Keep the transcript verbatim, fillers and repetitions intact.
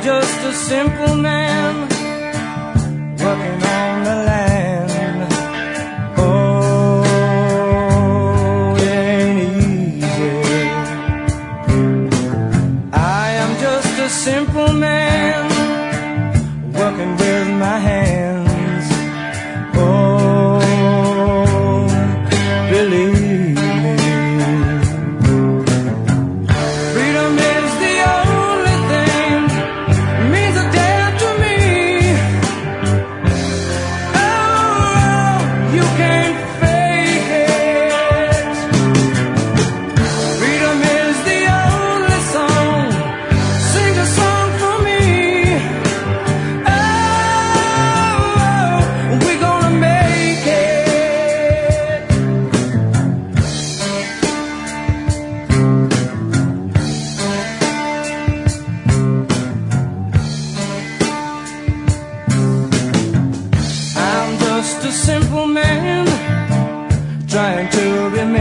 just a simple man working on the land. Oh, it ain't easy. I am just a simple man working with my hands. Oh, believe me. Freedom is the only thing means a damn to me. Oh, you can't fake it. Freedom is the only song. Sing a song for me. Oh, we're gonna make it. I'm just a simple man trying to be